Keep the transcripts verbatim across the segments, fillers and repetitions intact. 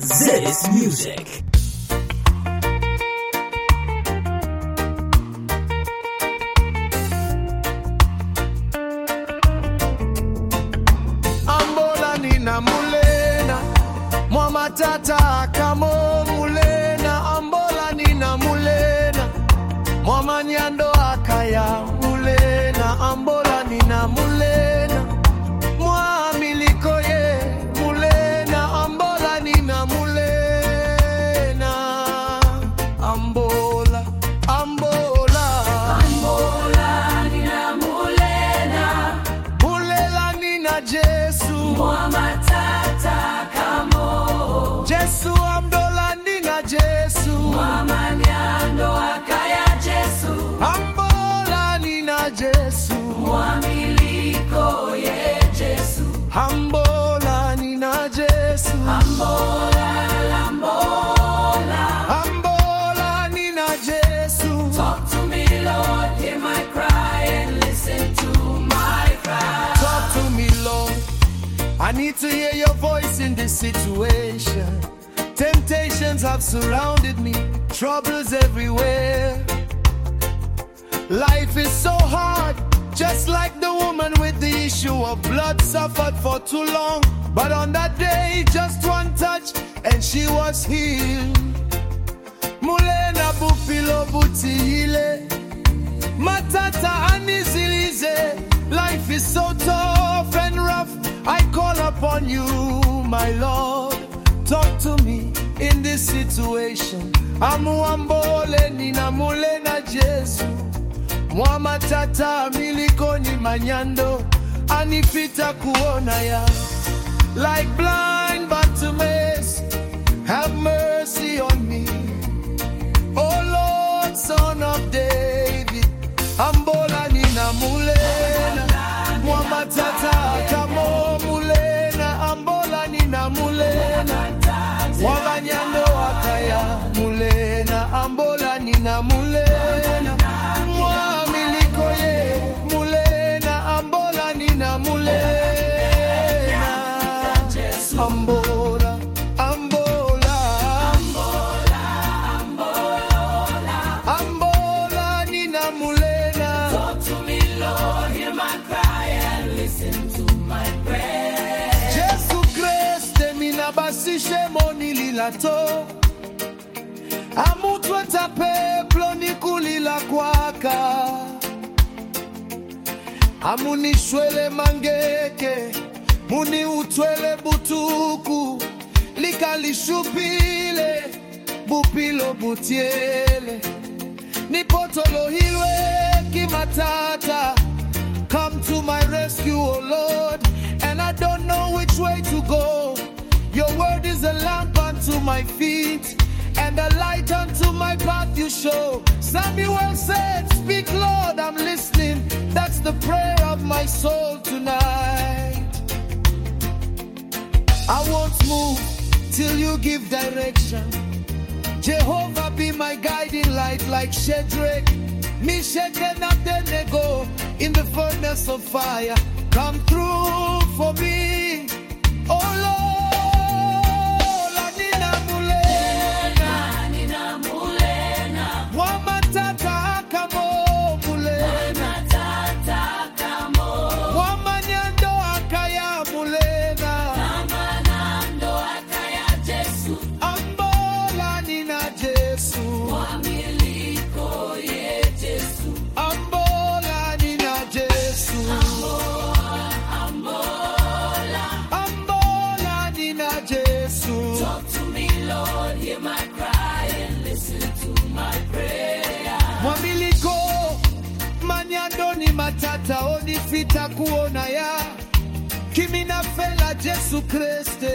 Zedis Music. Ambola nina mulena, mwa tata kamo mulena. Ambola nina mulena, mwa manyando akaya mulena. Ambola nina mulena, mwa miliko ye mulena. Ambola nina mulena. Ambola, ambola, ambola nina mulena, mulela nina Jesu, mwa matata kamo Jesu. Ambola nina Jesu, mwa manyando akaya Jesu. ambola nina Jesu, mwa miliko ye Jesu. ambola nina Jesu, Ambola, ambola, ambola nina Jesu. talk to me, Lord, hear my cry and listen to my cry. Talk to me, Lord. I need to hear your voice in this situation. Temptations have surrounded me, troubles everywhere. Life is so hard, just like the woman with the issue of blood suffered for too long. But on that day, just one touch, and she was healed. Mulena bupilo butile, matata anizilize. Life is so tough and rough. I call upon you, my Lord. Talk to me in this situation. Amuambole nina mulena Jesu, mwa matata miliko ni manyando, anifita kuona ya. Like blind Bartimaeus, have mercy on me. Oh Lord, Son of David, ambola nina mulena, mwa matata kamo mulena. Ambola nina mulena, mwa manyando akaya mulena. Ambola nina mulena, mwa miliko ye mulena. Ambola nina mulena. Ambola, ambola, ambola nina mulena. Talk to me, Lord, hear my cry and listen to my prayer. Jesu Kriste mina basishe moni lilato, amutwe tapeplo nikulila kwaka. Amunishwele mangeke, muni utwele butuku, likalishupile, bupilo butiele. Nipotolo hilwe kimatata, come to my rescue, oh Lord, and I don't know which way to go. Your word is a lamp unto my feet, and a light unto my path you show. Samuel said, speak Lord, I'm listening. That's the prayer of my soul tonight. I won't move till you give direction. Jehovah be my guiding light, like Shadrach, Meshach and Abednego in the furnace of fire. Come through for me, oh Lord. Nina mulena, Nina mulena, mwa matata kamo mulena. matata kamo Mwa manyando akaya mulena. manando akaya Jesu. Ambola nina Jesu, Mwa miliko ye Jesu. ambola nina Jesu. Ambola, Ambola nina Jesu. talk to me, Lord, hear my cry and listen to my prayer. Mwamiliko manyando ni matata onifita kuona ya. Kimina fela Jesu Kriste,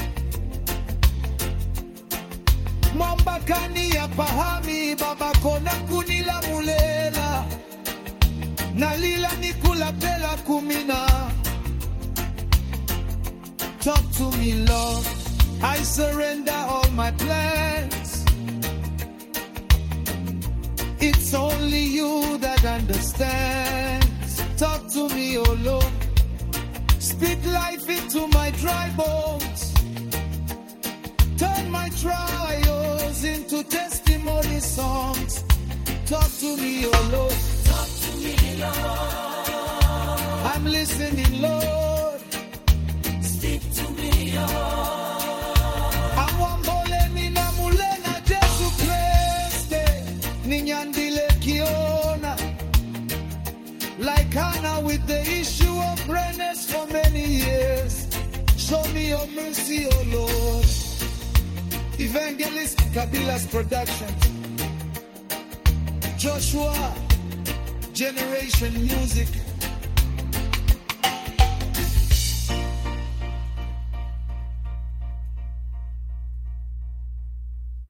mwambakani ya pahami babako na kunila mulela. Nalila nikula pela kumina. Talk to me, Lord. I surrender all my plans. It's only you that understands. Talk to me, oh Lord. Speak life into my dry bones. Turn my trials into testimony songs. Talk to me, oh Lord. Talk to me, Lord. I'm listening, Lord. Speak to me, Lord. Awambole nina mulena Jesu Christe. Ninyandile kiona. Like Hannah with the issue of brightness for many years. Show me your mercy, oh Lord. Evangelist Kabila's production. Joshua Generation Music.